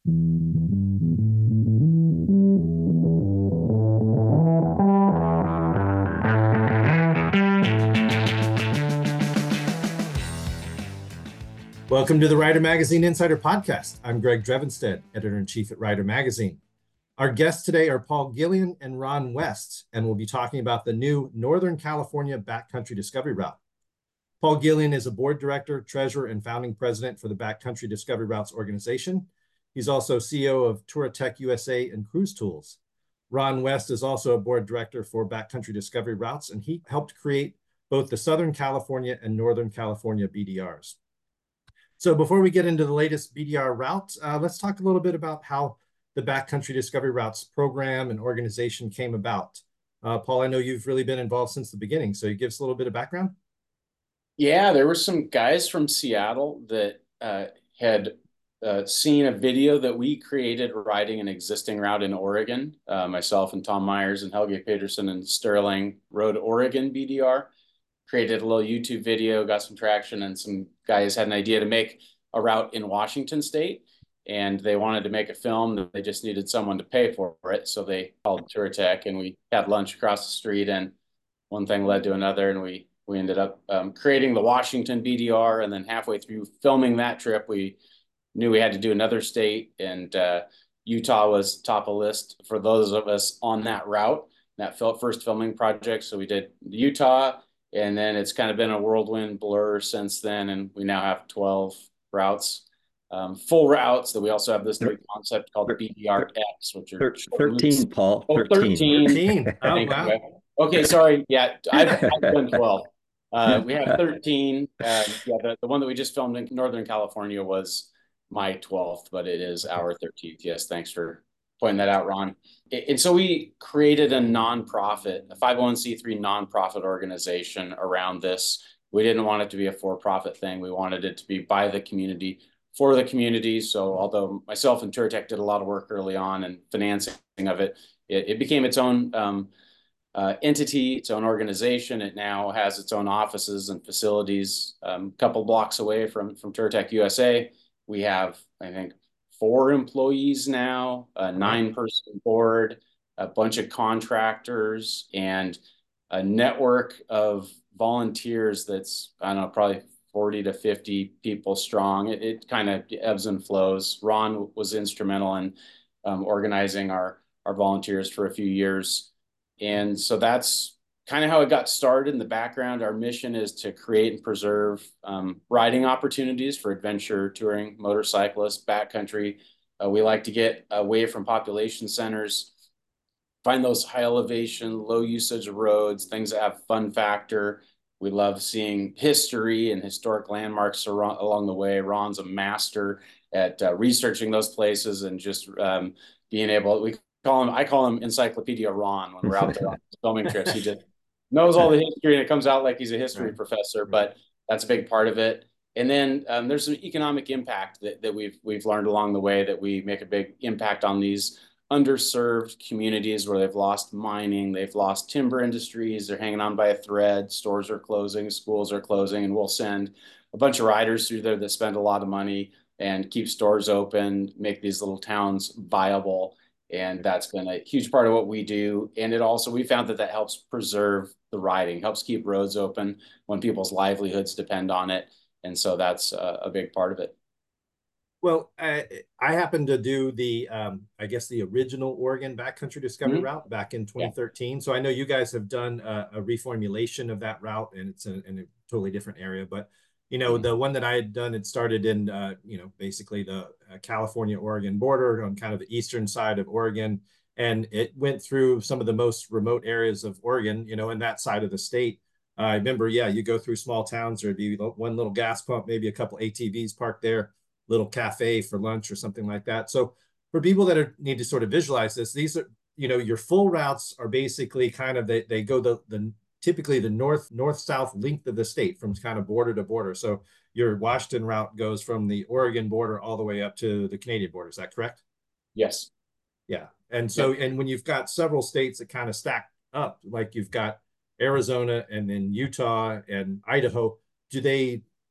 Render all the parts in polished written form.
Welcome to the Rider Magazine Insider Podcast. I'm Greg Drevenstedt, editor-in-chief at Rider Magazine. Our guests today are Paul Gillian and Ron West, and we'll be talking about the new Northern California Backcountry Discovery Route. Paul Gillian is a board director, treasurer, and founding president for the Backcountry Discovery Routes organization. He's also CEO of Touratech USA and Cruise Tools. Ron West is also a board director for Backcountry Discovery Routes, and he helped create both the Southern California and Northern California BDRs. So before we get into the latest BDR route, let's talk a little bit about how the Backcountry Discovery Routes program and organization came about. Paul, I know you've really been involved since the beginning, so you give us a little bit of background? Yeah, there were some guys from Seattle that had seen a video that we created riding an existing route in Oregon. Myself and Tom Myers and Helge Peterson and Sterling rode Oregon BDR. Created a little YouTube video, got some traction, and some guys had an idea to make a route in Washington State, and they wanted to make a film. They just needed someone to pay for it, so they called Touratech, and we had lunch across the street, and one thing led to another, and we ended up creating the Washington BDR, and then halfway through filming that trip, we knew we had to do another state, and Utah was top of list for those of us on that route, that first filming project, so we did Utah. And then it's kind of been a whirlwind blur since then. And we now have 12 routes, full routes. That we also have this new concept called BDRX, which are 13, Paul. Oh, 13. Oh, wow. Okay, sorry. Yeah, I've done 12. We have 13. The one that we just filmed in Northern California was my 12th, but it is our 13th. Yes, thanks for pointing that out, Ron. And so we created a nonprofit, a 501c3 nonprofit organization around this. We didn't want it to be a for-profit thing. We wanted it to be by the community, for the community. So although myself and Touratech did a lot of work early on and financing of it, it became its own entity, its own organization. It now has its own offices and facilities a couple blocks away from Touratech USA. We have, I think, 4 employees now, a 9-person board, a bunch of contractors, and a network of volunteers that's, I don't know, probably 40 to 50 people strong. It kind of ebbs and flows. Ron was instrumental in organizing our volunteers for a few years. And so that's kind of how it got started in the background. Our mission is to create and preserve riding opportunities for adventure touring, motorcyclists, backcountry. We like to get away from population centers, find those high elevation, low usage roads, things that have fun factor. We love seeing history and historic landmarks along the way. Ron's a master at researching those places and just being able, I call him Encyclopedia Ron when we're out there on filming trips. He just knows all the history, and it comes out like he's a history professor, but that's a big part of it. And then there's some economic impact that we've learned along the way, that we make a big impact on these underserved communities where they've lost mining, they've lost timber industries, they're hanging on by a thread, stores are closing, schools are closing, and we'll send a bunch of riders through there that spend a lot of money and keep stores open, make these little towns viable. And that's been a huge part of what we do. And it also, we found that helps preserve the riding, helps keep roads open when people's livelihoods depend on it. And so that's a big part of it. Well, I happened to do the, I guess, the original Oregon Backcountry Discovery Route back in 2013. Yeah. So I know you guys have done a reformulation of that route, and it's in a totally different area. But, you know, the one that I had done, it started in, basically the California-Oregon border on kind of the eastern side of Oregon. And it went through some of the most remote areas of Oregon, in that side of the state. I remember, you go through small towns, there'd be one little gas pump, maybe a couple ATVs parked there, little cafe for lunch or something like that. So for people that need to sort of visualize this, these are, your full routes are basically kind of, they go typically the north-south length of the state from kind of border to border. So your Washington route goes from the Oregon border all the way up to the Canadian border. Is that correct? Yes. Yeah. And so, and when you've got several states that kind of stack up, like you've got Arizona and then Utah and Idaho, do they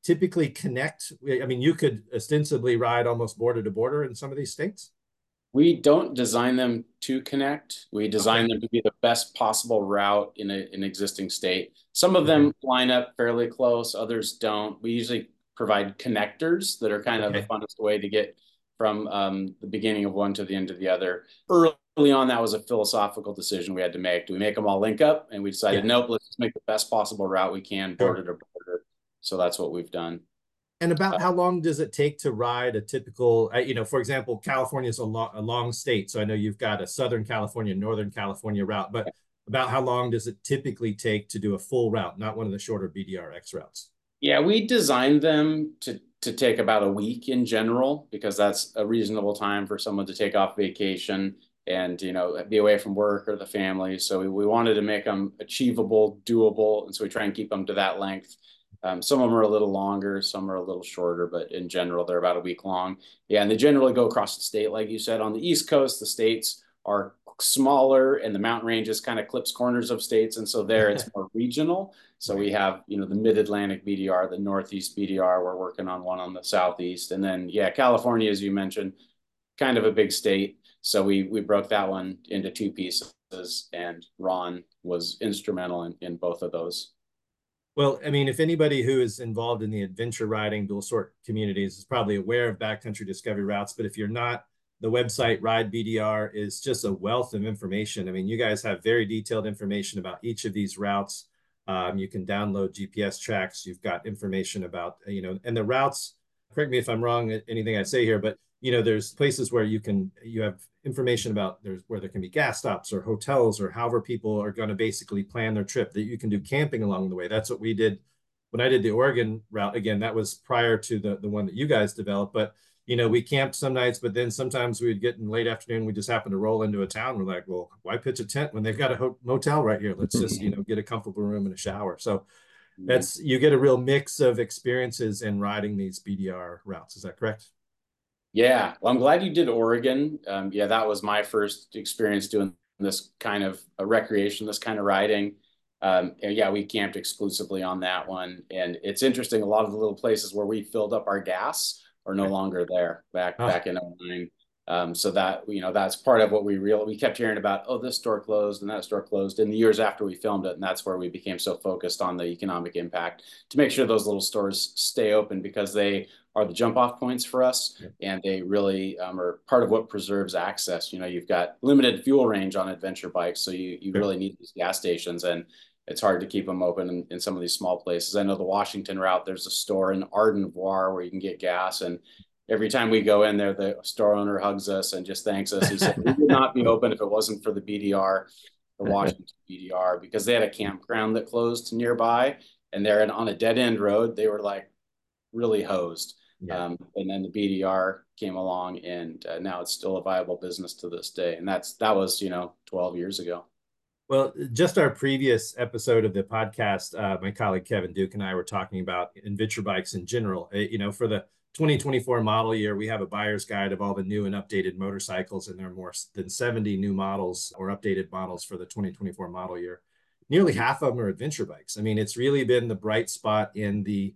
typically connect? I mean, you could ostensibly ride almost border to border in some of these states. We don't design them to connect. We design Okay. them to be the best possible route in an existing state. Some of Okay. them line up fairly close, others don't. We usually provide connectors that are kind of the Okay. funnest way to get from the beginning of one to the end of the other. Early on, that was a philosophical decision we had to make. Do we make them all link up? And we decided, Yeah. nope, let's just make the best possible route we can, border Sure. to border. So that's what we've done. And about how long does it take to ride a typical, for example, California is a long state. So I know you've got a Southern California, Northern California route, but about how long does it typically take to do a full route, not one of the shorter BDRX routes? Yeah, we designed them to take about a week in general because that's a reasonable time for someone to take off vacation and be away from work or the family. So we wanted to make them achievable, doable, and so we try and keep them to that length. Some of them are a little longer, some are a little shorter, but in general, they're about a week long. Yeah, and they generally go across the state, like you said. On the East Coast, the states are smaller and the mountain ranges kind of clips corners of states. And so there it's more regional. So we have, the mid-Atlantic BDR, the Northeast BDR. We're working on one on the Southeast. And then, yeah, California, as you mentioned, kind of a big state. So we broke that one into two pieces, and Ron was instrumental in both of those. Well, I mean, if anybody who is involved in the adventure riding dual sort communities is probably aware of backcountry discovery routes, but if you're not, the website Ride BDR is just a wealth of information. I mean, you guys have very detailed information about each of these routes. You can download GPS tracks. You've got information about, and the routes, correct me if I'm wrong, anything I say here, but there's places where you have information about where there can be gas stops or hotels or however people are going to basically plan their trip, that you can do camping along the way. That's what we did when I did the Oregon route. Again, that was prior to the one that you guys developed, but we camped some nights, but then sometimes we'd get in late afternoon, we just happen to roll into a town. We're like, well, why pitch a tent when they've got a motel right here? Let's just, get a comfortable room and a shower. So you get a real mix of experiences in riding these BDR routes. Is that correct? Yeah, well, I'm glad you did Oregon. Yeah, that was my first experience doing this kind of a recreation, this kind of riding. Yeah, we camped exclusively on that one. And it's interesting, a lot of the little places where we filled up our gas are no longer there back in 2009. So that, that's part of what we kept hearing about, oh, this store closed and that store closed in the years after we filmed it. And that's where we became so focused on the economic impact to make sure those little stores stay open, because they are the jump off points for us. And they really are part of what preserves access. You've got limited fuel range on adventure bikes. So you really need these gas stations, and it's hard to keep them open in some of these small places. I know the Washington route, there's a store in Arden Voir where you can get gas, and every time we go in there, the store owner hugs us and just thanks us. He said, we would not be open if it wasn't for the BDR, the Washington BDR, because they had a campground that closed nearby, and they're on a dead end road. They were like really hosed. Yeah. And then the BDR came along, and now it's still a viable business to this day. And that was, 12 years ago. Well, just our previous episode of the podcast, my colleague Kevin Duke and I were talking about adventure bikes in general. For the 2024 model year, we have a buyer's guide of all the new and updated motorcycles, and there are more than 70 new models or updated models for the 2024 model year. Nearly half of them are adventure bikes. I mean, it's really been the bright spot in the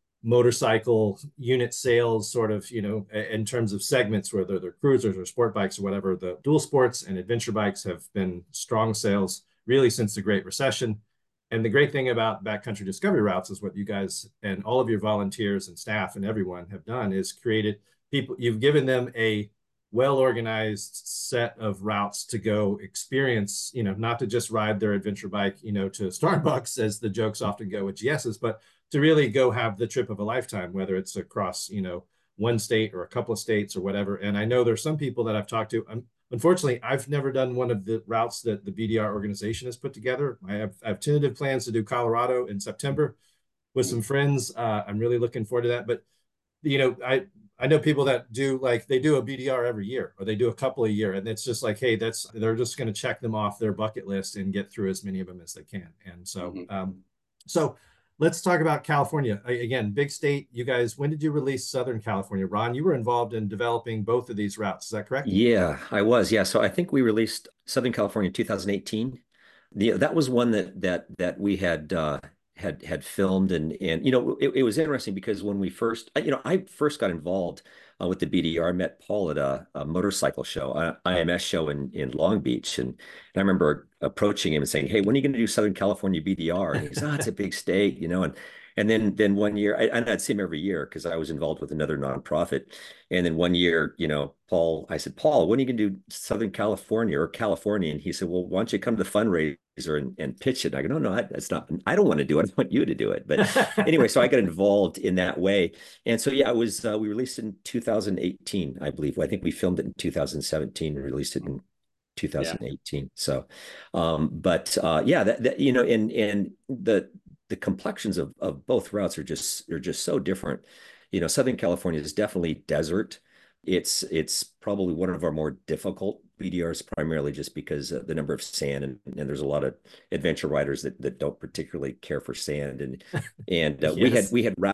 motorcycle unit sales, sort of, in terms of segments, whether they're cruisers or sport bikes or whatever. The dual sports and adventure bikes have been strong sales really since the Great Recession. And the great thing about backcountry discovery routes is what you guys and all of your volunteers and staff and everyone have done is created people. You've given them a well-organized set of routes to go experience, not to just ride their adventure bike, to Starbucks, as the jokes often go with GSs, but to really go have the trip of a lifetime, whether it's across, one state or a couple of states or whatever. And I know there's some people that I've talked to. Unfortunately, I've never done one of the routes that the BDR organization has put together. I have tentative plans to do Colorado in September with some friends. I'm really looking forward to that. But, I know people that do, like, they do a BDR every year, or they do a couple a year. And it's just like, hey, they're just going to check them off their bucket list and get through as many of them as they can. And so, so let's talk about California. Again, big state. You guys, when did you release Southern California? Ron, you were involved in developing both of these routes. Is that correct? Yeah, I was. Yeah. So I think we released Southern California in 2018. That was one that we had had filmed, and you know, it was interesting because when we first, you know, I first got involved with the BDR. I met Paul at a motorcycle show, IMS show in Long Beach, and I remember approaching him and saying, "Hey, when are you going to do Southern California BDR?" And he goes, "Oh, it's a big state, you know." And then one year, and I'd see him every year because I was involved with another nonprofit. And then one year, you know, I said, "Paul, when are you going to do Southern California or California?" And he said, "Well, why don't you come to the fundraiser and pitch it?" And I go, "No, that's not, I don't want to do it. I want you to do it." But anyway, so I got involved in that way. And so, yeah, it was, we released it in 2018, I believe. I think we filmed it in 2017 and released it in Yeah. 2018. So, but yeah, that, you know, and the complexions of both routes are just so different. You know, Southern California is definitely desert. It's probably one of our more difficult BDRs, primarily just because the number of sand, and there's a lot of adventure riders that don't particularly care for sand, and Yes.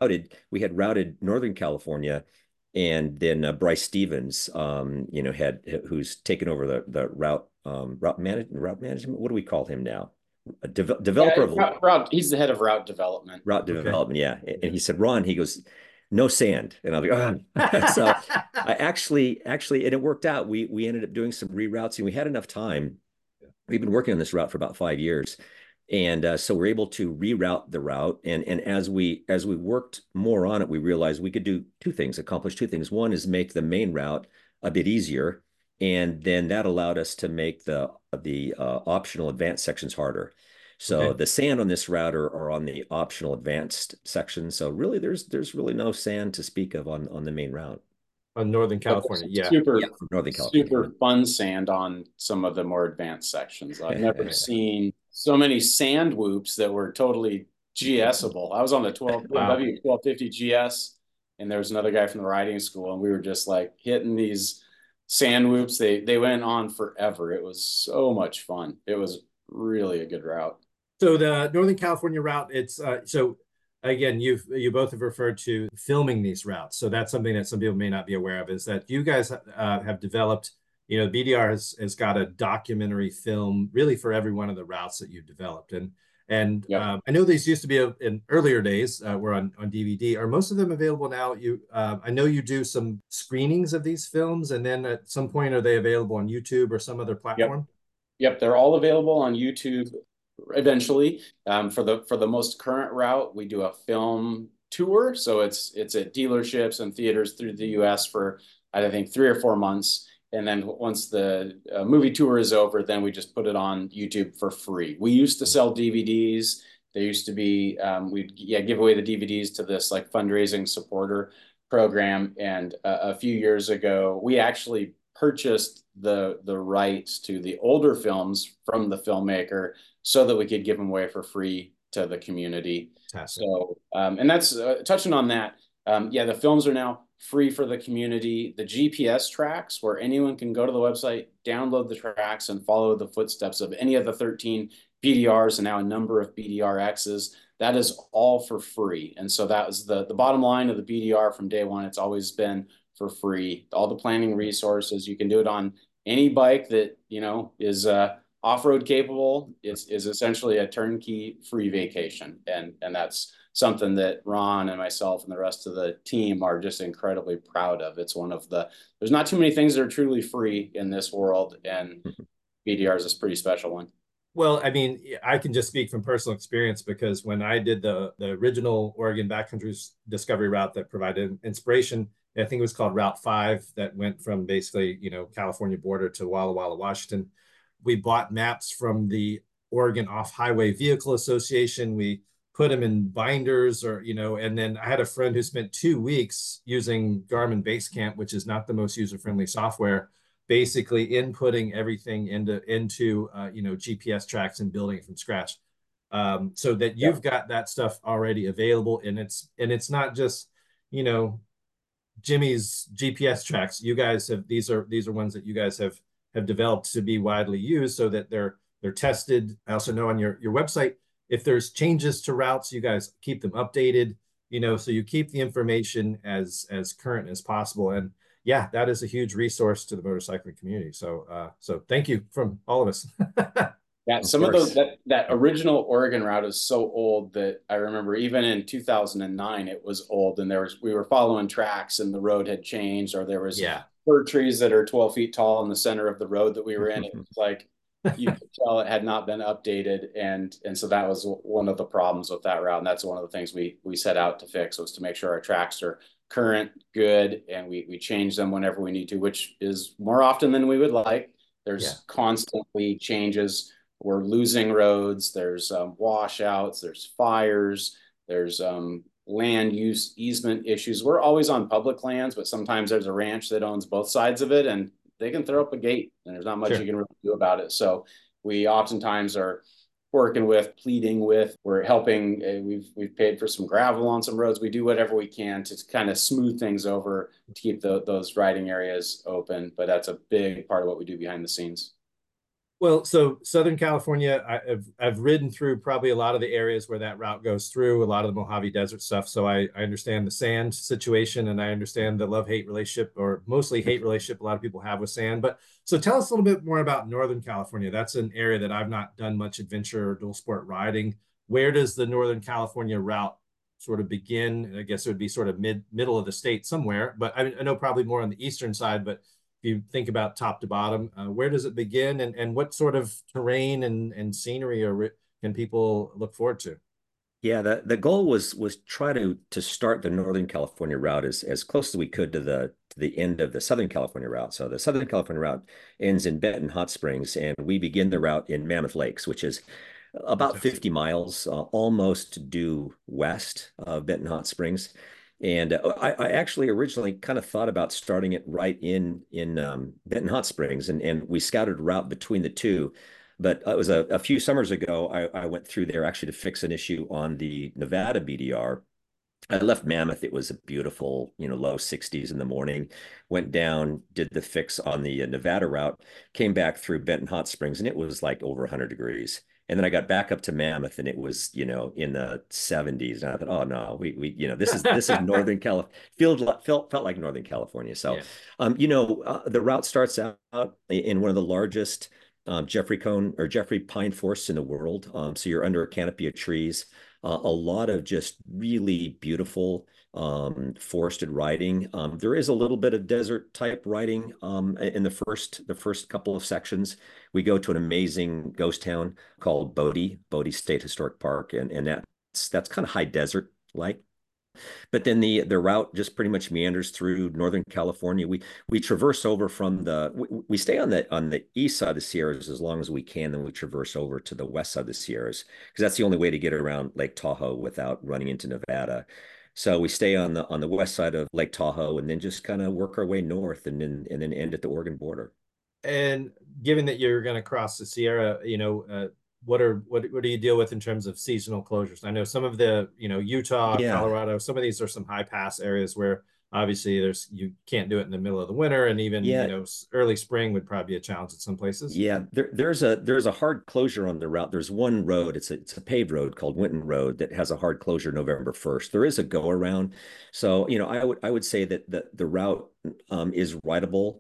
we had routed Northern California, and then Bryce Stevens, you know, who's taken over the route management. What do we call him now? A developer Yeah, of route. He's the head of route development. route Okay. development. Yeah. And he said, "Ron," he goes, "no sand." And I'm like, "Oh." So I actually, and it worked out. We ended up doing some reroutes, and we had enough time. We've been working on this route for about 5 years. And so we're able to reroute the route. And as we worked more on it, we realized we could do two things, accomplish two things. One is make the main route a bit easier. And then that allowed us to make the optional advanced sections harder. So Okay. the sand on this route are on the optional advanced section. So really, there's really no sand to speak of on the main route. On Northern California, yeah. Yeah, from Northern California. Super fun sand on some of the more advanced sections. I've never Yeah. seen so many sand whoops that were totally GSable. I was on the Wow. BMW 1250 GS, and there was another guy from the riding school, and we were just like hitting these sand whoops. They went on forever. It was so much fun. It was really a good route. So the Northern California route, it's so again, you both have referred to filming these routes. So that's something that some people may not be aware of, is that you guys have developed, you know, BDR has got a documentary film really for every one of the routes that you've developed. And Yep. I know these used to be in earlier days, were on DVD. Are most of them available now? I know you do some screenings of these films, and then at some point, are they available on YouTube or some other Yep. platform? Yep, they're all available on YouTube eventually. For the most current route, we do a film tour, so it's at dealerships and theaters through the U.S. for I think 3 or 4 months, and then once the movie tour is over, then we just put it on YouTube for free. We used to sell DVDs. There used to be we'd give away the DVDs to this like fundraising supporter program, and a few years ago we actually purchased the rights to the older films from the filmmaker so that we could give them away for free to the community. Fantastic. So, and that's touching on that. Yeah, the films are now free for the community. The GPS tracks, where anyone can go to the website, download the tracks, and follow the footsteps of any of the 13 BDRs and now a number of BDRXs. That is all for free. And so that was the bottom line of the BDR from day one. It's always been for free. All the planning resources, you can do it on any bike that, you know, is off-road capable. Is essentially a turnkey free vacation. And that's something that Ron and myself and the rest of the team are just incredibly proud of. It's one of there's not too many things that are truly free in this world, and BDR is a pretty special one. Well, I mean, I can just speak from personal experience, because when I did the original Oregon Backcountry Discovery route that provided inspiration, I think it was called Route 5, that went from basically, you know, California border to Walla Walla, Washington. We bought maps from the Oregon Off-Highway Vehicle Association. We put them in binders, or, you know, and then I had a friend who spent 2 weeks using Garmin Basecamp, which is not the most user-friendly software, basically inputting everything into you know, GPS tracks and building it from scratch, so that you've got that stuff already available. And it's not just, you know, Jimmy's GPS tracks. You guys have, these are ones that you guys have developed to be widely used, so that they're tested. I also know on your website, if there's changes to routes, you guys keep them updated, you know, so you keep the information as current as possible. And yeah, that is a huge resource to the motorcycling community. So so thank you from all of us. Yeah, Of some of those course. that original Oregon route is so old that I remember even in 2009 it was old, and we were following tracks and the road had changed, or there was Yeah. fir trees that are 12 feet tall in the center of the road that we were in. It was like you could tell it had not been updated, and so that was one of the problems with that route, and that's one of the things we set out to fix, was to make sure our tracks are current, good, and we change them whenever we need to, which is more often than we would like. Yeah. There's constantly changes. We're losing roads. There's washouts. There's fires. There's land use easement issues. We're always on public lands, but sometimes there's a ranch that owns both sides of it, and they can throw up a gate, and there's not much you can really do about it. So we oftentimes are working with, pleading with, we're helping. We've paid for some gravel on some roads. We do whatever we can to kind of smooth things over to keep those riding areas open. But that's a big part of what we do behind the scenes. Well, so Southern California, I've ridden through probably a lot of the areas where that route goes through, a lot of the Mojave Desert stuff. So I understand the sand situation, and I understand the love-hate relationship, or mostly hate relationship a lot of people have with sand. But so tell us a little bit more about Northern California. That's an area that I've not done much adventure or dual sport riding. Where does the Northern California route sort of begin? I guess it would be sort of middle of the state somewhere, but I know probably more on the eastern side, but you think about top to bottom, where does it begin, and what sort of terrain and scenery can people look forward to? Yeah, the goal was try to start the Northern California route as close as we could to the end of the Southern California route. So the Southern California route ends in Benton Hot Springs, and we begin the route in Mammoth Lakes, which is about Fantastic. 50 miles, almost due west of Benton Hot Springs. And I actually originally kind of thought about starting it right in Benton Hot Springs, and we scouted a route between the two. But it was a few summers ago, I went through there actually to fix an issue on the Nevada BDR. I left Mammoth. It was a beautiful, low 60s in the morning. Went down, did the fix on the Nevada route, came back through Benton Hot Springs, and it was like over 100 degrees. And then I got back up to Mammoth, and it was, in the 70s. And I thought, oh no, this is Northern California. Felt like Northern California. So, Yeah. the route starts out in one of the largest Jeffrey cone or Jeffrey pine forests in the world. So you're under a canopy of trees, a lot of just really beautiful forested riding. There is a little bit of desert type riding in the first couple of sections. We go to an amazing ghost town called Bodie State Historic Park, and that's kind of high desert like. But then the route just pretty much meanders through Northern California. We traverse over from we stay on the east side of the Sierras as long as we can, then we traverse over to the west side of the Sierras, because that's the only way to get around Lake Tahoe without running into Nevada. So we stay on the west side of Lake Tahoe, and then just kind of work our way north, and then end at the Oregon border. And given that you're going to cross the Sierra, what do you deal with in terms of seasonal closures? I know some of the, Utah, Yeah. Colorado, some of these are some high pass areas where obviously you can't do it in the middle of the winter, and even, Yeah. early spring would probably be a challenge at some places. Yeah, there's a hard closure on the route. There's one road, it's a paved road called Winton Road that has a hard closure November 1st. There is a go around. So, I would say that the route is rideable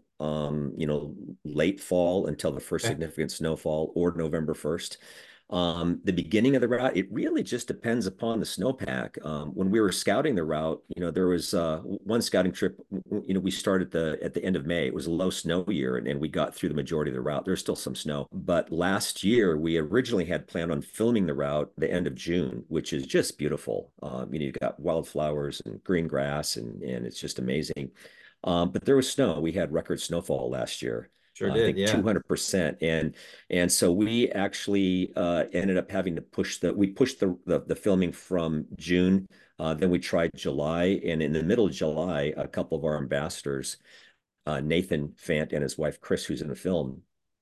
late fall until the first Okay. significant snowfall, or November 1st. The beginning of the route, it really just depends upon the snowpack. When we were scouting the route, there was one scouting trip. We started at the end of May. It was a low snow year, and we got through the majority of the route. There's still some snow, but last year we originally had planned on filming the route the end of June, which is just beautiful. You've got wildflowers and green grass, and it's just amazing. But there was snow. We had record snowfall last year. Sure I did. think Yeah. 200%. And so we actually ended up having to pushed the filming from June. Then we tried July, and in the middle of July, a couple of our ambassadors, Nathan Fant and his wife Chris, who's in the film,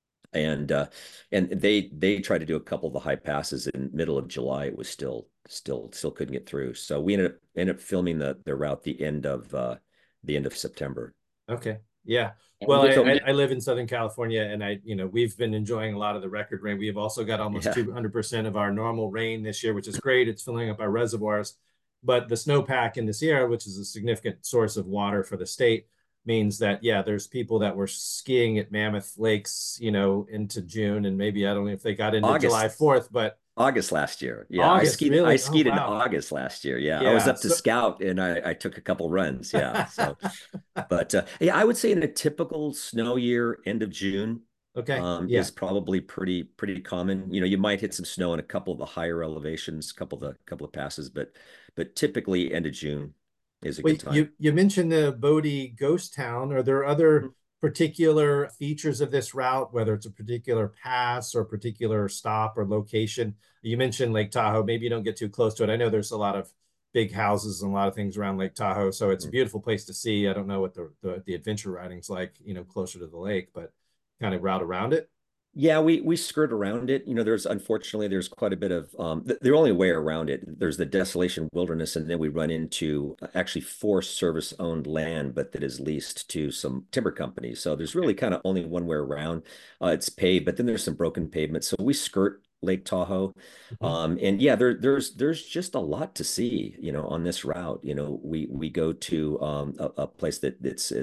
and they tried to do a couple of the high passes in middle of July. It was still couldn't get through. So we ended up filming the route the end of September. Okay. Yeah. And Well, we get I live in Southern California, and we've been enjoying a lot of the record rain. We've also got almost Yeah. 200% of our normal rain this year, which is great. It's filling up our reservoirs. But the snowpack in the Sierra, which is a significant source of water for the state, means that, yeah, there's people that were skiing at Mammoth Lakes, you know, into June, and maybe I don't know if they got into July August. 4th, but August last year. Yeah, August, I really? Oh, skied in wow. August last year. Yeah, I was Yeah. up to So, Scout and I took a couple runs. Yeah. So, but yeah, I would say in a typical snow year, end of June okay. is Yeah. probably pretty common. You know, you might hit some snow in a couple of the higher elevations, couple of passes, but typically end of June is a Well, good time. you mentioned the Bodie Ghost Town. Are there other particular features of this route, whether it's a particular pass or particular stop or location? You mentioned Lake Tahoe. Maybe you don't get too close to it. I know there's a lot of big houses and a lot of things around Lake Tahoe, so it's a beautiful place to see. I don't know what the adventure riding's like, you know, closer to the lake, but kind of route around it. Yeah, we skirt around it. You know, there's quite a bit of the only way around it. There's the Desolation Wilderness, and then we run into actually Forest Service owned land, but that is leased to some timber companies. So there's really kind of only one way around. It's paved, but then there's some broken pavement. So we skirt Lake Tahoe. Mhm. And yeah, there's just a lot to see, you know, on this route. You know, we go to a place that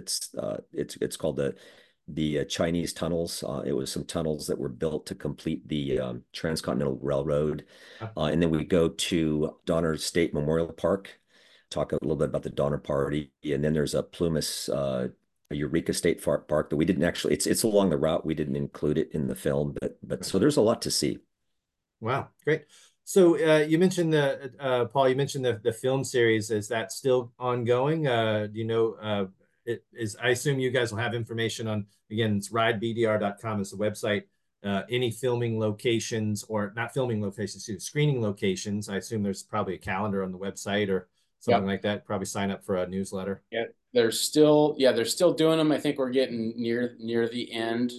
it's called the Chinese tunnels. It was some tunnels that were built to complete the Transcontinental Railroad. And then we go to Donner State Memorial Park, talk a little bit about the Donner Party. And then there's a Plumas, a Eureka State Park that we didn't actually, it's along the route. We didn't include it in the film, but so there's a lot to see. Wow, great. So you mentioned the Paul, you mentioned the film series. Is that still ongoing? Do you know it is I assume you guys will have information on, again, it's ridebdr.com is the website. Any filming locations, or not filming locations, excuse me, screening locations. I assume there's probably a calendar on the website or something Yep. like that. Probably sign up for a newsletter. Yeah, they're still doing them. I think we're getting near the end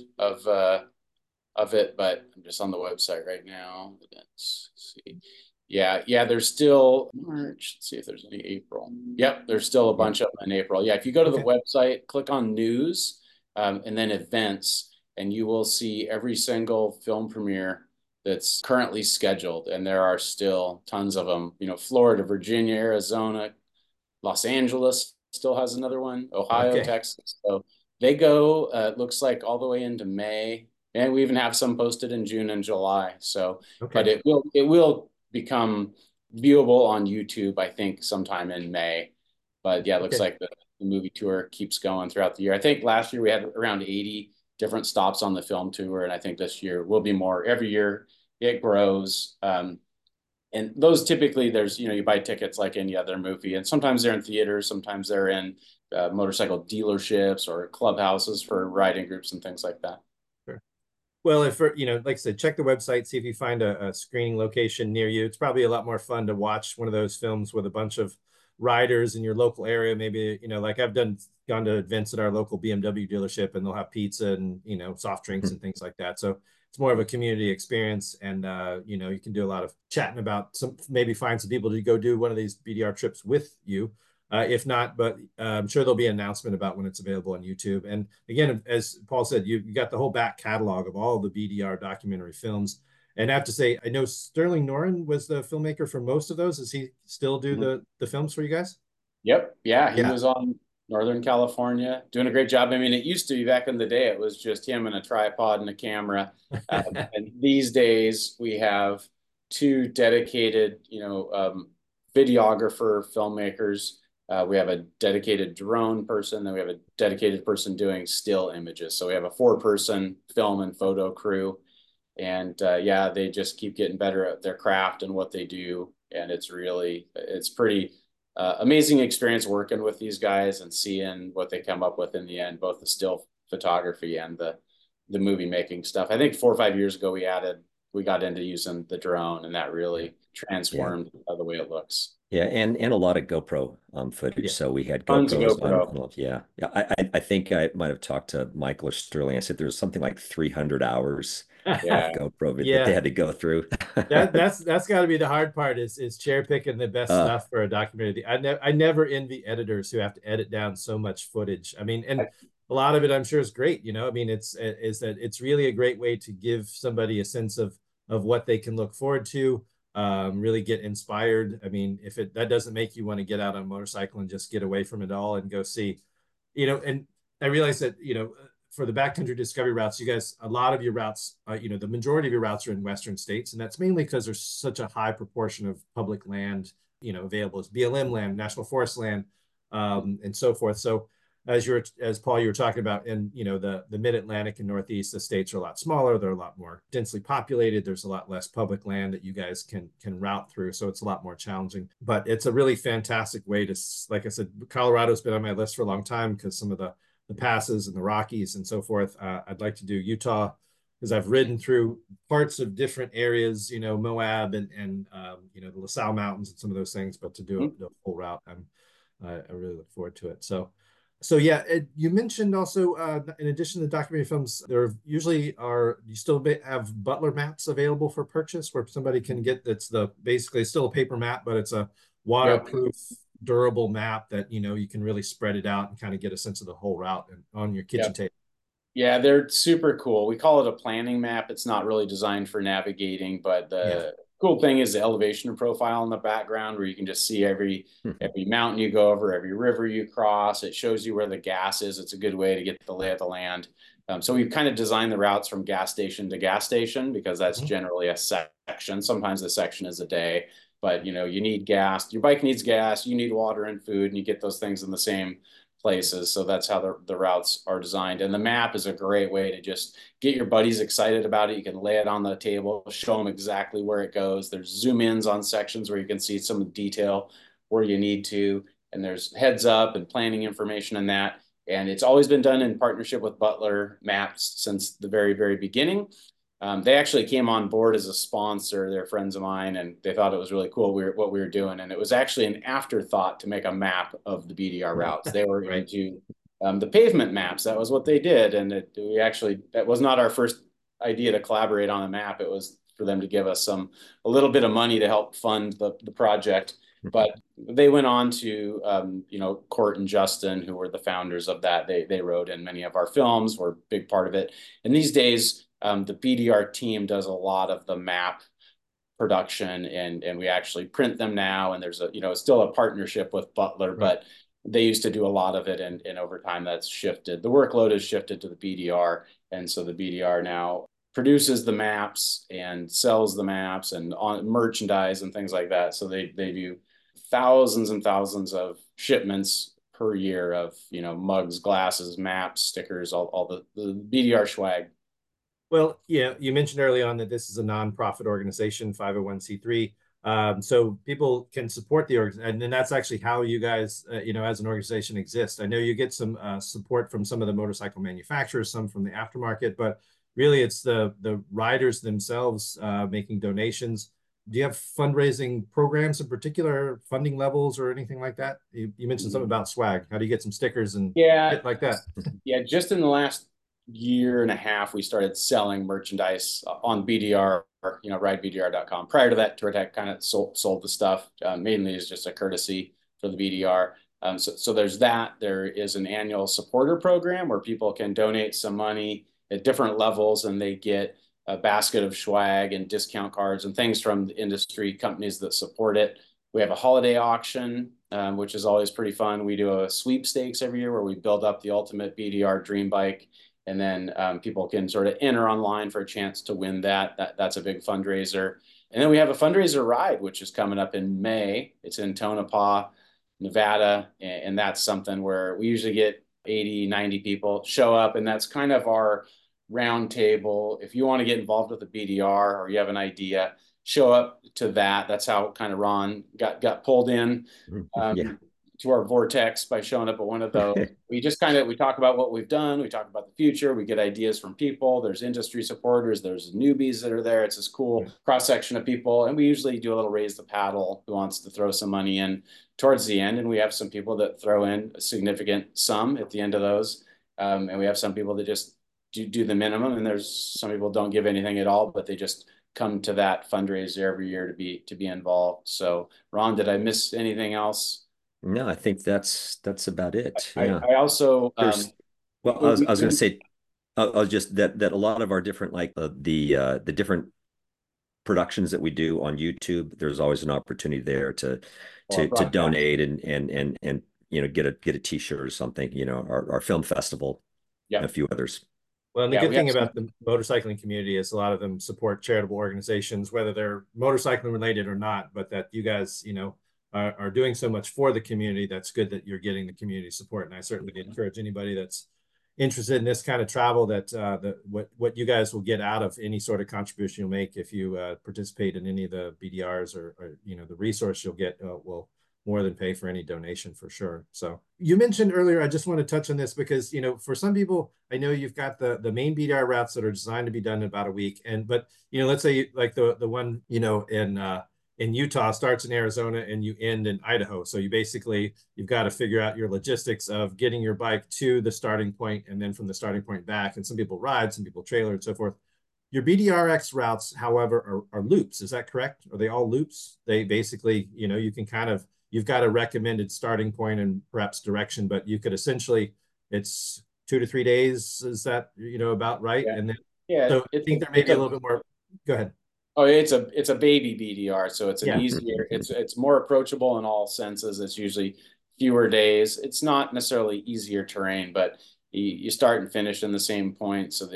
of it, but I'm just on the website right now. Let's see. Yeah, there's still March. Let's see if there's any April. Yep, there's still a bunch of them in April. Yeah, if you go to the Okay. website, click on news, and then events, and you will see every single film premiere that's currently scheduled. And there are still tons of them. You know, Florida, Virginia, Arizona, Los Angeles still has another one, Ohio, Okay. Texas. So they go, looks like all the way into May. And we even have some posted in June and July. So, but Okay. it will become viewable on YouTube, I think, sometime in May. But yeah, it looks Okay. like the movie tour keeps going throughout the year. I think last year we had around 80 different stops on the film tour, and I think this year will be more. Every year it grows. And those typically, there's, you know, you buy tickets like any other movie, and sometimes they're in theaters, sometimes they're in motorcycle dealerships or clubhouses for riding groups and things like that. Sure. Well, if you know, like I said, check the website, see if you find a screening location near you. It's probably a lot more fun to watch one of those films with a bunch of riders in your local area. Maybe, you know, like I've gone to events at our local BMW dealership, and they'll have pizza and, you know, soft drinks and things like that. So it's more of a community experience, and you know, you can do a lot of chatting about maybe find some people to go do one of these BDR trips with you. If not, but I'm sure there'll be an announcement about when it's available on YouTube. And again, as Paul said, you got the whole back catalog of all the BDR documentary films. And I have to say, I know Sterling Noren was the filmmaker for most of those. Does he still do the films for you guys? Yep. Yeah, he Yeah. was on Northern California doing a great job. I mean, it used to be back in the day, it was just him and a tripod and a camera. And these days we have two dedicated, you know, videographer filmmakers. We have a dedicated drone person, then we have a dedicated person doing still images. So we have a 4-person film and photo crew. And yeah, they just keep getting better at their craft and what they do. And it's pretty amazing experience working with these guys and seeing what they come up with in the end, both the still photography and the movie making stuff. I think 4 or 5 years ago we got into using the drone, and that really transformed the way it looks. Yeah, and a lot of GoPro footage. Yeah. So we had Tons of GoPros GoPro. yeah. I think I might have talked to Michael or Sterling. I said there was something like 300 hours Yeah. of GoPro that they Yeah. had to go through. That's got to be the hard part is cherry picking the best Uh, stuff for a documentary. I never envy editors who have to edit down so much footage. I mean, and a lot of it I'm sure is great. You know, I mean, it's really a great way to give somebody a sense of what they can look forward to. Really get inspired. I mean, if that doesn't make you want to get out on a motorcycle and just get away from it all and go see, And I realized that, for the backcountry discovery routes, you guys, a lot of your routes, the majority of your routes are in Western states, and that's mainly because there's such a high proportion of public land, available as BLM land, National Forest land, and so forth. So as Paul, you were talking about, in the Mid-Atlantic and Northeast, the states are a lot smaller. They're a lot more densely populated. There's a lot less public land that you guys can route through, so it's a lot more challenging. But it's a really fantastic way to, like I said, Colorado's been on my list for a long time because some of the passes and the Rockies and so forth. I'd like to do Utah because I've ridden through parts of different areas, Moab and the LaSalle Mountains and some of those things. But to do a full route, I really look forward to it. So yeah, you mentioned also, in addition to the documentary films, there usually you still have Butler maps available for purchase where somebody can get, basically still a paper map, but it's a waterproof, durable map that, you can really spread it out and kind of get a sense of the whole route and on your kitchen table. Yeah, they're super cool. We call it a planning map. It's not really designed for navigating, but the cool thing is the elevation profile in the background where you can just see every mountain you go over, every river you cross. It shows you where the gas is. It's a good way to get the lay of the land. So we've kind of designed the routes from gas station to gas station because that's generally a section. Sometimes the section is a day, but you need gas. Your bike needs gas. You need water and food, and you get those things in the same places. So that's how the routes are designed. And the map is a great way to just get your buddies excited about it. You can lay it on the table, show them exactly where it goes. There's zoom ins on sections where you can see some detail where you need to. And there's heads up and planning information in that. And it's always been done in partnership with Butler Maps since the very, very beginning. They actually came on board as a sponsor. They're friends of mine, and they thought it was really cool what we were doing. And it was actually an afterthought to make a map of the BDR routes. They were into the pavement maps. That was what they did. And that was not our first idea to collaborate on a map. It was for them to give us a little bit of money to help fund the project. But they went on to, Court and Justin, who were the founders of that. They wrote in many of our films, were a big part of it. And these days, the BDR team does a lot of the map production, and we actually print them now. And there's still a partnership with Butler, but they used to do a lot of it, and over time that's shifted. The workload has shifted to the BDR, and so the BDR now produces the maps and sells the maps and on merchandise and things like that. So they do thousands and thousands of shipments per year of mugs, glasses, maps, stickers, all the BDR swag. Well, yeah, you mentioned early on that this is a nonprofit organization, 501c3. So people can support the organization, and that's actually how you guys, as an organization exist. I know you get some support from some of the motorcycle manufacturers, some from the aftermarket, but really it's the riders themselves making donations. Do you have fundraising programs in particular, funding levels or anything like that? You mentioned something about swag. How do you get some stickers and shit like that? Yeah, just in the last year and a half, we started selling merchandise on BDR, ridebdr.com. Prior to that, TourTech kind of sold the stuff, mainly as just a courtesy for the BDR. So there's that. There is an annual supporter program where people can donate some money at different levels, and they get a basket of swag and discount cards and things from the industry companies that support it. We have a holiday auction, which is always pretty fun. We do a sweepstakes every year where we build up the ultimate BDR dream bike. And then people can sort of enter online for a chance to win that. That's a big fundraiser. And then we have a fundraiser ride, which is coming up in May. It's in Tonopah, Nevada. And that's something where we usually get 80, 90 people show up. And that's kind of our round table. If you want to get involved with the BDR or you have an idea, show up to that. That's how kind of Ron got pulled in. To our vortex by showing up at one of those. We talk about what we've done. We talk about the future. We get ideas from people. There's industry supporters. There's newbies that are there. It's this cool cross section of people. And we usually do a little raise the paddle who wants to throw some money in towards the end. And we have some people that throw in a significant sum at the end of those. And we have some people that just do the minimum. And there's some people don't give anything at all, but they just come to that fundraiser every year to be involved. So Ron, did I miss anything else? No, I think that's about it. Yeah. I also I was going to say, I'll just that a lot of our different the different productions that we do on YouTube, there's always an opportunity there to donate and get a t-shirt or something, our film festival, and a few others. Well, and the good thing about the motorcycling community is a lot of them support charitable organizations, whether they're motorcycling related or not, but that you guys, are doing so much for the community. That's good that you're getting the community support. And I certainly encourage anybody that's interested in this kind of travel that what you guys will get out of any sort of contribution you'll make if you participate in any of the BDRs or the resource you'll get will more than pay for any donation for sure. So you mentioned earlier, I just want to touch on this because, for some people, I know you've got the main BDR routes that are designed to be done in about a week. But let's say like the one, in Utah starts in Arizona and you end in Idaho. So you've got to figure out your logistics of getting your bike to the starting point and then from the starting point back. And some people ride, some people trailer and so forth. Your BDRX routes, however, are loops. Is that correct? Are they all loops? They basically, you can you've got a recommended starting point and perhaps direction, but you could essentially, it's 2 to 3 days. Is that, about right? Yeah. And then, so I think there may be a little bit more. Go ahead. Oh, it's a baby BDR, so it's an easier, it's more approachable in all senses. It's usually fewer days. It's not necessarily easier terrain, but you start and finish in the same point. So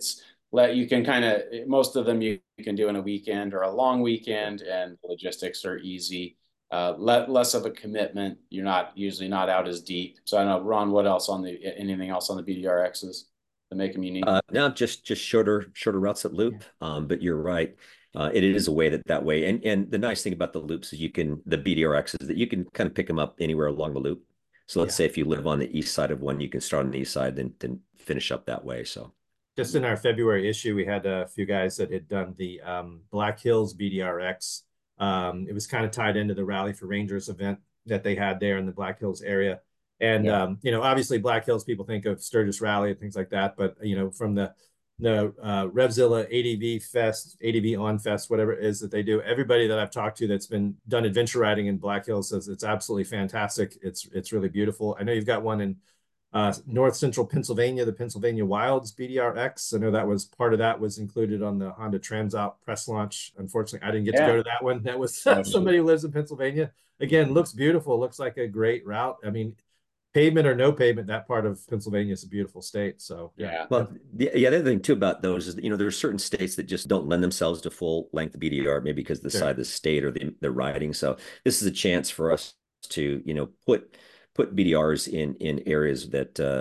you can most of them you can do in a weekend or a long weekend, and logistics are easy. Less of a commitment. You're usually not out as deep. So I don't know, Ron, what else anything else on the BDRXs that make them unique? No, just shorter routes that loop. But you're right. It is a way that way. And the nice thing about the loops is the BDRX is that you can kind of pick them up anywhere along the loop. So let's say if you live on the east side of one, you can start on the east side, then finish up that way. So just in our February issue, we had a few guys that had done the Black Hills BDRX. It was kind of tied into the Rally for Rangers event that they had there in the Black Hills area. And, obviously Black Hills, people think of Sturgis Rally and things like that. But, from the Revzilla ADV Fest, ADV On Fest, whatever it is that they do, everybody that I've talked to that's been done adventure riding in Black Hills says it's absolutely fantastic. It's really beautiful. I know you've got one in North Central Pennsylvania, the Pennsylvania Wilds BDRX. I know that was included on the Honda Transalp press launch. Unfortunately, I didn't get to go to that one. That was somebody who lives in Pennsylvania. Again, looks beautiful. Looks like a great route. I mean, pavement or no pavement, that part of Pennsylvania is a beautiful state. So Well, the other thing too about those is that, there are certain states that just don't lend themselves to full length BDR, maybe because of the side of the state or the riding. So this is a chance for us to, put BDRs in areas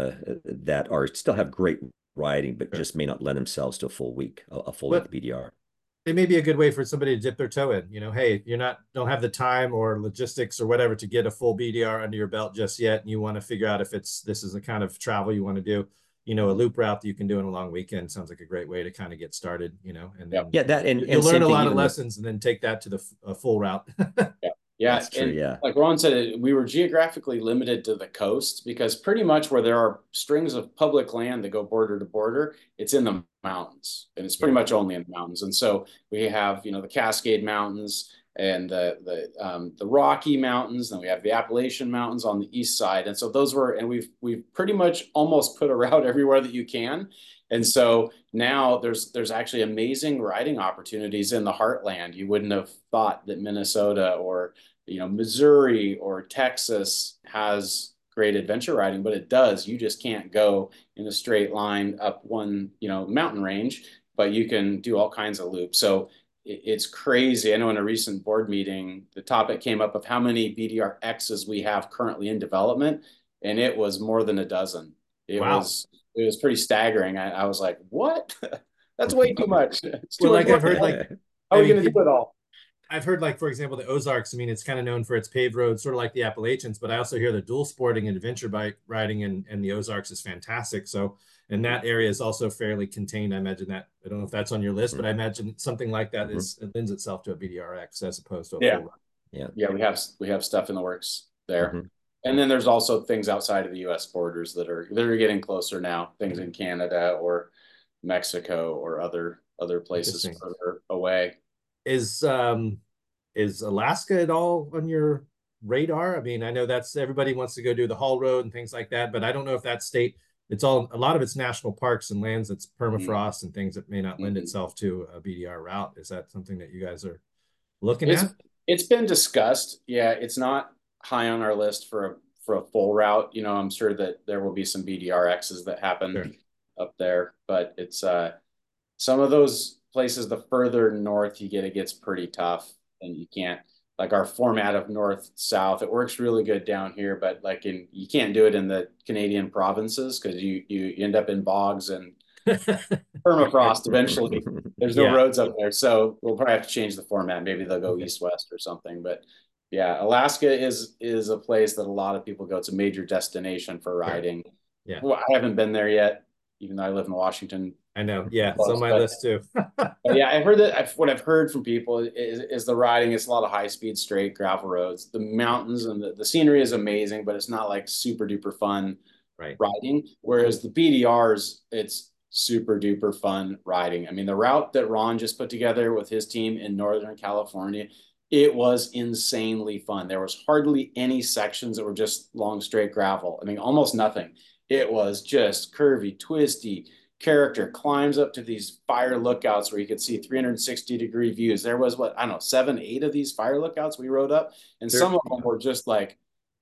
that still have great riding, but just may not lend themselves to a full week BDR. It may be a good way for somebody to dip their toe in. Hey, don't have the time or logistics or whatever to get a full BDR under your belt just yet, and you want to figure out if this is the kind of travel you want to do. A loop route that you can do in a long weekend sounds like a great way to kind of get started. And then you'll learn a lot of lessons and then take that to the full route. Yeah, that's true, like Ron said, we were geographically limited to the coast because pretty much where there are strings of public land that go border to border, it's in the mountains, and it's pretty much only in the mountains. And so we have, the Cascade Mountains and the Rocky Mountains, and we have the Appalachian Mountains on the east side. And so we've pretty much almost put a route everywhere that you can. And so now there's actually amazing riding opportunities in the heartland. You wouldn't have thought that Minnesota or Missouri or Texas has great adventure riding, but it does. You just can't go in a straight line up one mountain range, but you can do all kinds of loops. So it's crazy. I know in a recent board meeting, the topic came up of how many BDRXs we have currently in development, and it was more than a dozen. It was pretty staggering. I was like, what? That's way too much. I've heard how are we going to do it all? I've heard, for example, the Ozarks. I mean, it's kind of known for its paved roads, sort of like the Appalachians, but I also hear the dual sporting and adventure bike riding and the Ozarks is fantastic. So, and that area is also fairly contained. I imagine that, I don't know if that's on your list, but I imagine something like that it lends itself to a BDRX as opposed to a full run. Yeah, we have stuff in the works there. And then there's also things outside of the U.S. borders that are getting closer now, things in Canada or Mexico or other places further away. Is Alaska at all on your radar? I mean, I know that's everybody wants to go do the Haul Road and things like that, but I don't know if that state, a lot of it's national parks and lands that's permafrost and things that may not lend itself to a BDR route. Is that something that you guys are looking at? It's been discussed. Yeah, it's not high on our list for for a full route. You know, I'm sure that there will be some BDRXs that happen Sure. up there, but it's some of those places, the further north you get, it gets pretty tough, and you can't, like our format of north south, it works really good down here, but like you can't do it in the Canadian provinces because you end up in bogs and permafrost eventually. There's no Yeah. roads up there, so we'll probably have to change the format. Maybe they'll go Okay. east west or something. But yeah, Alaska is a place that a lot of people go. It's a major destination for riding. Yeah. Well, I haven't been there yet, even though I live in Washington. I know. Yeah, it's on my list too. But yeah, I've heard that. What I've heard from people is the riding. It's a lot of high speed, straight gravel roads. The mountains and the scenery is amazing, but it's not like super duper fun Right. riding. Whereas the BDRs, it's super duper fun riding. I mean, the route that Ron just put together with his team in Northern California, it was insanely fun. There was hardly any sections that were just long, straight gravel. I mean, almost nothing. It was just curvy, twisty. Character climbs up to these fire lookouts where you could see 360-degree views. There was what, I don't know, 7, 8 of these fire lookouts we rode up, and some of them were just like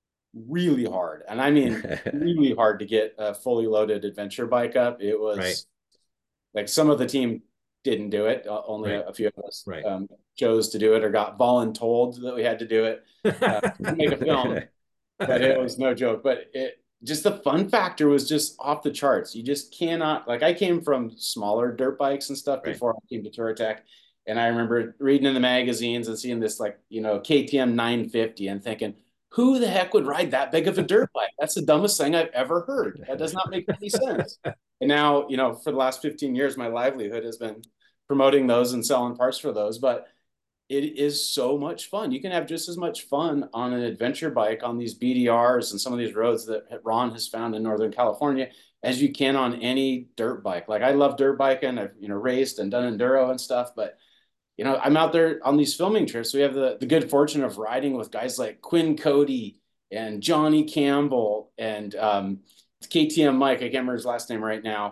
really hard. And I mean, really hard to get a fully loaded adventure bike up. It was like some of the team didn't do it. Only a few of us chose to do it or got voluntold that we had to do it to make a film. But it was no joke. But it just the fun factor was just off the charts. You just cannot, like I came from smaller dirt bikes and stuff before I came to Touratech. And I remember reading in the magazines and seeing this like, you know, KTM 950 and thinking, who the heck would ride that big of a dirt bike? That's the dumbest thing I've ever heard. That does not make any sense. And now, you know, for the last 15 years, my livelihood has been promoting those and selling parts for those. But it is so much fun. You can have just as much fun on an adventure bike on these BDRs and some of these roads that Ron has found in Northern California as you can on any dirt bike. Like I love dirt biking. I've, you know, raced and done enduro and stuff, but you know, I'm out there on these filming trips. We have the good fortune of riding with guys like Quinn Cody and Johnny Campbell and KTM Mike. I can't remember his last name right now.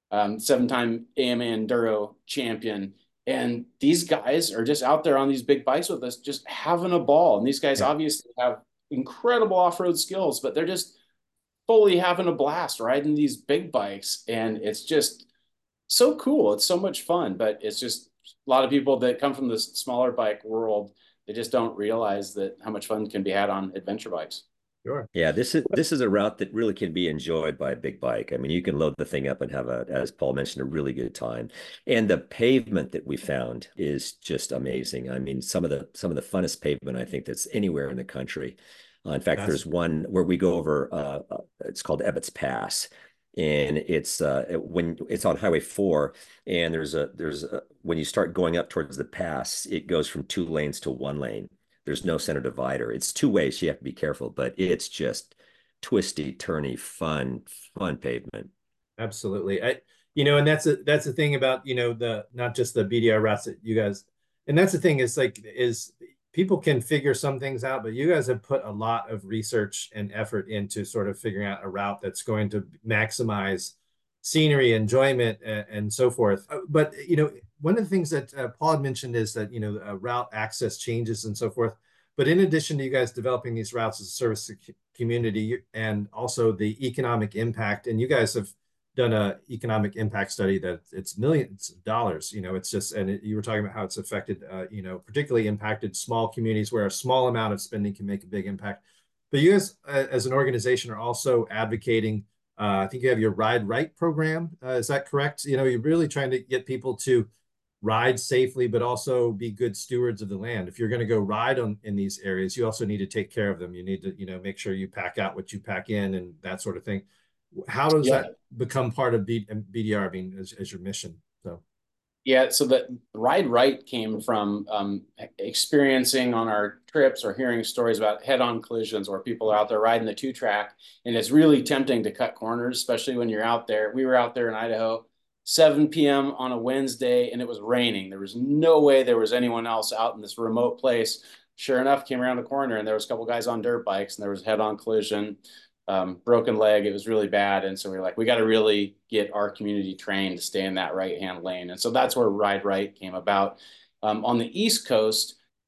7-time AMA Enduro champion. And these guys are just out there on these big bikes with us, just having a ball. And these guys obviously have incredible off-road skills, but they're just fully having a blast riding these big bikes. And it's just so cool. It's so much fun, but it's just a lot of people that come from this smaller bike world, they just don't realize that how much fun can be had on adventure bikes. Sure. Yeah, this is a route that really can be enjoyed by a big bike. I mean, you can load the thing up and have as Paul mentioned, a really good time. And the pavement that we found is just amazing. I mean, some of the funnest pavement I think that's anywhere in the country. In fact, there's one where we go over. It's called Ebbets Pass, and it's when it's on Highway 4, and there's when you start going up towards the pass, it goes from 2 lanes to 1 lane. There's no center divider. It's 2 ways, so you have to be careful, but it's just twisty, turny, fun pavement. Absolutely. You know, and that's the thing about, you know, not just the BDR routes that you guys, and that's the thing is people can figure some things out, but you guys have put a lot of research and effort into sort of figuring out a route that's going to maximize scenery, enjoyment, and so forth. But, you know, one of the things that Paul had mentioned is that, you know, route access changes and so forth. But in addition to you guys developing these routes as a service to community and also the economic impact, and you guys have done a economic impact study that it's millions of dollars, you know, it's just, and you were talking about how it's affected, you know, particularly impacted small communities where a small amount of spending can make a big impact. But you guys, as an organization, are also advocating, I think you have your Ride Right program. Is that correct? You know, you're really trying to get people to ride safely, but also be good stewards of the land. If you're going to go ride in these areas, you also need to take care of them. You need to, you know, make sure you pack out what you pack in and that sort of thing. How does that become part of BDR, I mean, as your mission? So. Yeah, so the Ride Right came from experiencing on our trips or hearing stories about head-on collisions where people are out there riding the 2-track, and it's really tempting to cut corners, especially when you're out there. We were out there in Idaho, 7 p.m. on a Wednesday, and it was raining. There was no way there was anyone else out in this remote place. Sure enough, came around the corner, and there was a couple guys on dirt bikes, and there was a head-on collision. Broken leg. It was really bad. And so we were like, we got to really get our community trained to stay in that right-hand lane. And so that's where Ride Right came about. On the East Coast,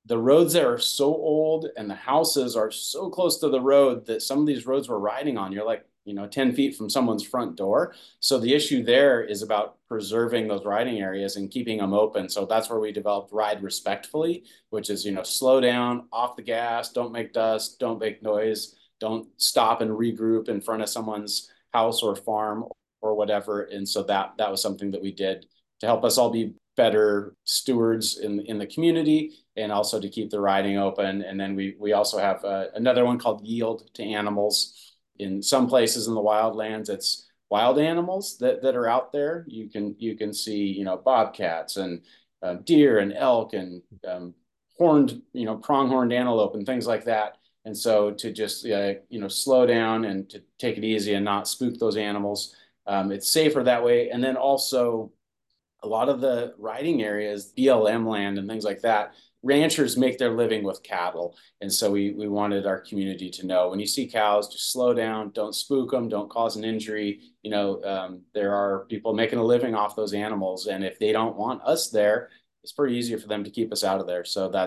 the roads there are so old and the houses are so close to the road that some of these roads we're riding on, you're like, 10 feet from someone's front door. So the issue there is about preserving those riding areas and keeping them open. So that's where we developed Ride Respectfully, which is, slow down, off the gas, don't make dust, don't make noise, don't stop and regroup in front of someone's house or farm or whatever. And so that was something that we did to help us all be better stewards in the community, and also to keep the riding open. And then we also have another one called Yield to Animals. In some places in the wildlands, it's wild animals that are out there. You can see bobcats and deer and elk and horned pronghorned antelope and things like that. And so to just slow down and to take it easy and not spook those animals, it's safer that way. And then also, a lot of the riding areas, BLM land and things like that, ranchers make their living with cattle. And so we wanted our community to know, when you see cows, just slow down, don't spook them, don't cause an injury. There are people making a living off those animals. And if they don't want us there, it's pretty easy for them to keep us out of there. So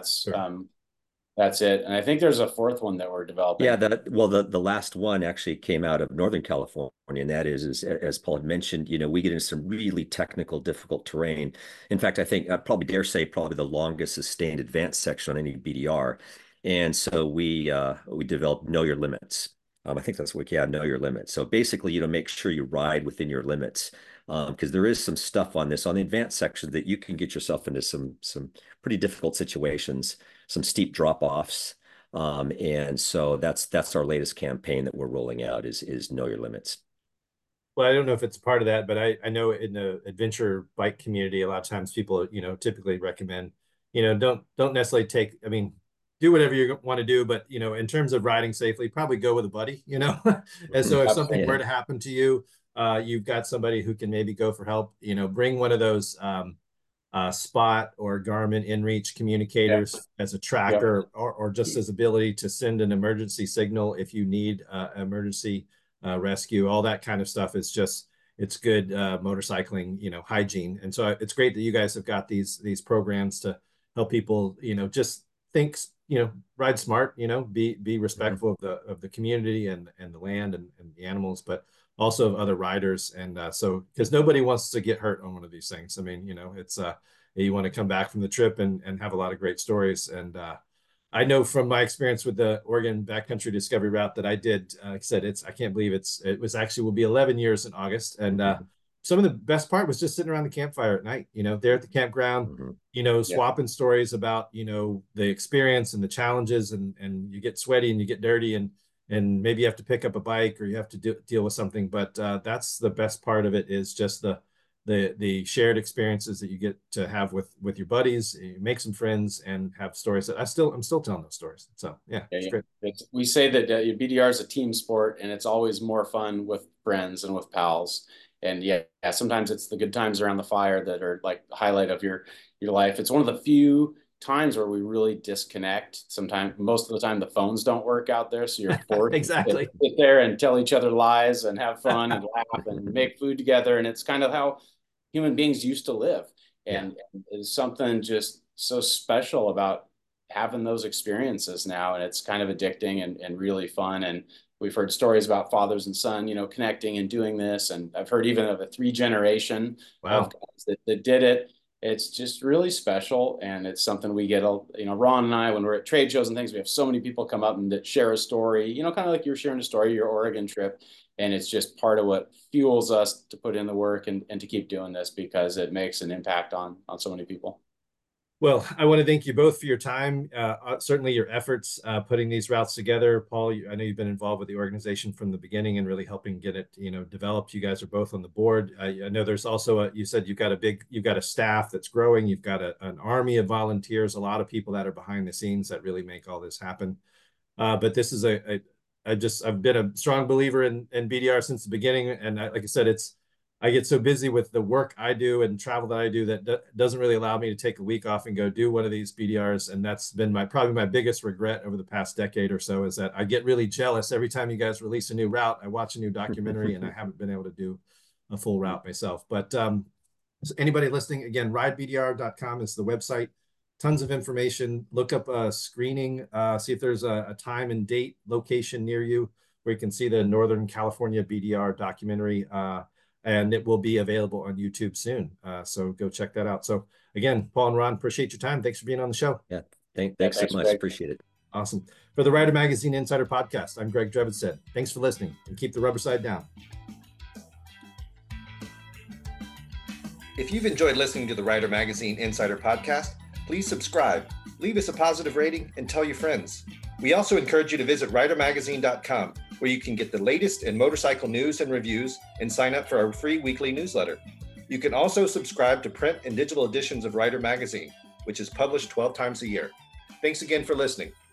that's it. And I think there's a fourth one that we're developing. Yeah, the last one actually came out of Northern California, and that is as Paul had mentioned, we get into some really technical, difficult terrain. In fact, I think I'd probably dare say probably the longest sustained advanced section on any BDR. And so we developed Know Your Limits. I think that's what, Know Your Limits. So basically, make sure you ride within your limits. Because there is some stuff on the advanced section that you can get yourself into some pretty difficult situations, some steep drop-offs. And so that's our latest campaign that we're rolling out is Know Your Limits. Well, I don't know if it's part of that, but I know in the adventure bike community, a lot of times people, typically recommend, don't necessarily do whatever you want to do, but, in terms of riding safely, probably go with a buddy, And so if something were to happen to you, you've got somebody who can maybe go for help, bring one of those Spot or Garmin InReach communicators as a tracker, or just as ability to send an emergency signal if you need emergency rescue. All that kind of stuff is it's good motorcycling, hygiene. And so it's great that you guys have got these programs to help people, just think, ride smart, be respectful of the community and the land and the animals, but also of other riders. And so, because nobody wants to get hurt on one of these things. I mean, it's you want to come back from the trip and have a lot of great stories. And I know from my experience with the Oregon Backcountry Discovery Route that I did, like I said, I can't believe will be 11 years in August. And some of the best part was just sitting around the campfire at night, there at the campground, swapping stories about, the experience and the challenges, and you get sweaty and you get dirty, and maybe you have to pick up a bike or you have to deal with something. But that's the best part of it, is just the shared experiences that you get to have with your buddies. You make some friends and have stories that I'm still telling those stories. So it's great. We say that BDR is a team sport, and it's always more fun with friends and with pals. And sometimes it's the good times around the fire that are like the highlight of your life. It's one of the few times where we really disconnect. Sometimes, most of the time, the phones don't work out there, so you're forced exactly to sit there and tell each other lies and have fun and laugh and make food together. And it's kind of how human beings used to live. And there's something just so special about having those experiences now, and it's kind of addicting and really fun. And we've heard stories about fathers and son, connecting and doing this. And I've heard even of a 3-generation of guys that did it. It's just really special. And it's something we get, Ron and I, when we're at trade shows and things, we have so many people come up and that share a story, kind of like you're sharing a story, your Oregon trip. And it's just part of what fuels us to put in the work and to keep doing this, because it makes an impact on so many people. Well, I want to thank you both for your time, certainly your efforts putting these routes together. Paul, I know you've been involved with the organization from the beginning and really helping get it, developed. You guys are both on the board. I know there's also you said you've got a staff that's growing. You've got an army of volunteers, a lot of people that are behind the scenes that really make all this happen. But this is I've been a strong believer in BDR since the beginning. And like I said, I get so busy with the work I do and travel that I do that doesn't really allow me to take a week off and go do one of these BDRs. And that's been probably my biggest regret over the past decade or so, is that I get really jealous every time you guys release a new route. I watch a new documentary and I haven't been able to do a full route myself. But so anybody listening, again, ridebdr.com is the website. tons of information. Look up a screening, see if there's a time and date location near you where you can see the Northern California BDR documentary, and it will be available on YouTube soon. So go check that out. So again, Paul and Ron, appreciate your time. Thanks for being on the show. Yeah, thanks so much. Greg. Appreciate it. Awesome. For the Writer Magazine Insider Podcast, I'm Greg Drevenstedt. Thanks for listening, and keep the rubber side down. If you've enjoyed listening to the Writer Magazine Insider Podcast, please subscribe, leave us a positive rating, and tell your friends. We also encourage you to visit writermagazine.com, where you can get the latest in motorcycle news and reviews and sign up for our free weekly newsletter. You can also subscribe to print and digital editions of Writer Magazine, which is published 12 times a year. Thanks again for listening.